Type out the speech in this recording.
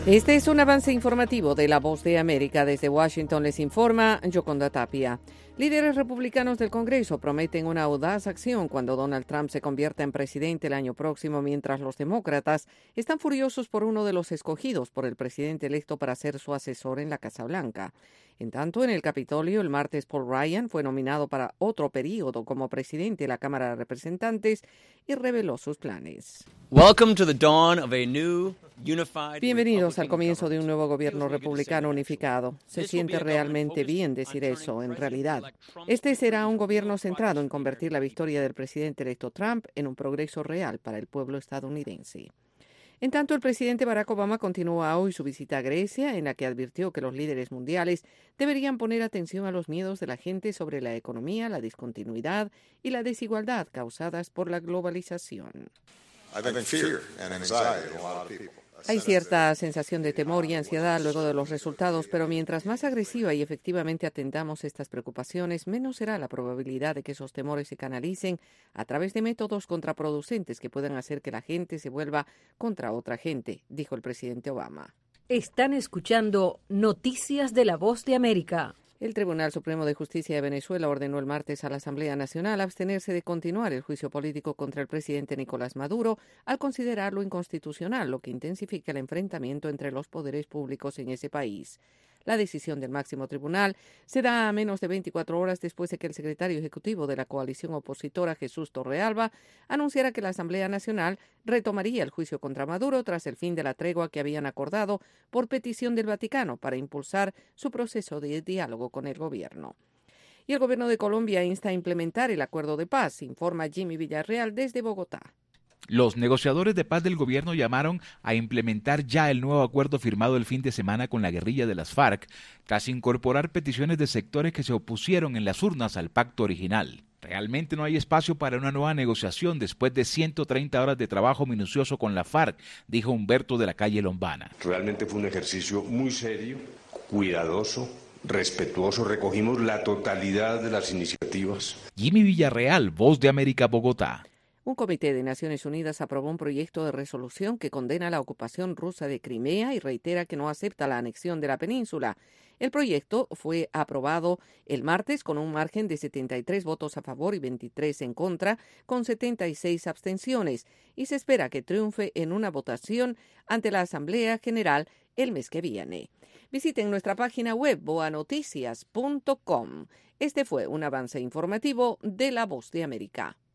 Este es un avance informativo de La Voz de América. Desde Washington les informa Yoconda Tapia. Líderes republicanos del Congreso prometen una audaz acción cuando Donald Trump se convierta en presidente el año próximo, mientras los demócratas están furiosos por uno de los escogidos por el presidente electo para ser su asesor en la Casa Blanca. En tanto, en el Capitolio, el martes Paul Ryan fue nominado para otro período como presidente de la Cámara de Representantes y reveló sus planes. Bienvenidos al comienzo de un nuevo gobierno republicano unificado. Se siente realmente bien decir eso, en realidad. Este será un gobierno centrado en convertir la victoria del presidente electo Trump en un progreso real para el pueblo estadounidense. En tanto, el presidente Barack Obama continúa hoy su visita a Grecia, en la que advirtió que los líderes mundiales deberían poner atención a los miedos de la gente sobre la economía, la discontinuidad y la desigualdad causadas por la globalización. Hay cierta sensación de temor y ansiedad luego de los resultados, pero mientras más agresiva y efectivamente atendamos estas preocupaciones, menos será la probabilidad de que esos temores se canalicen a través de métodos contraproducentes que puedan hacer que la gente se vuelva contra otra gente, dijo el presidente Obama. Están escuchando Noticias de La Voz de América. El Tribunal Supremo de Justicia de Venezuela ordenó el martes a la Asamblea Nacional abstenerse de continuar el juicio político contra el presidente Nicolás Maduro al considerarlo inconstitucional, lo que intensifica el enfrentamiento entre los poderes públicos en ese país. La decisión del máximo tribunal se da a menos de 24 horas después de que el secretario ejecutivo de la coalición opositora, Jesús Torrealba, anunciara que la Asamblea Nacional retomaría el juicio contra Maduro tras el fin de la tregua que habían acordado por petición del Vaticano para impulsar su proceso de diálogo con el gobierno. Y el gobierno de Colombia insta a implementar el acuerdo de paz, informa Jimmy Villarreal desde Bogotá. Los negociadores de paz del gobierno llamaron a implementar ya el nuevo acuerdo firmado el fin de semana con la guerrilla de las FARC, tras incorporar peticiones de sectores que se opusieron en las urnas al pacto original. Realmente no hay espacio para una nueva negociación después de 130 horas de trabajo minucioso con la FARC, dijo Humberto de la Calle Lombana. Realmente fue un ejercicio muy serio, cuidadoso, respetuoso. Recogimos la totalidad de las iniciativas. Jimmy Villarreal, Voz de América, Bogotá. Un comité de Naciones Unidas aprobó un proyecto de resolución que condena la ocupación rusa de Crimea y reitera que no acepta la anexión de la península. El proyecto fue aprobado el martes con un margen de 73 votos a favor y 23 en contra, con 76 abstenciones, y se espera que triunfe en una votación ante la Asamblea General el mes que viene. Visiten nuestra página web boanoticias.com. Este fue un avance informativo de La Voz de América.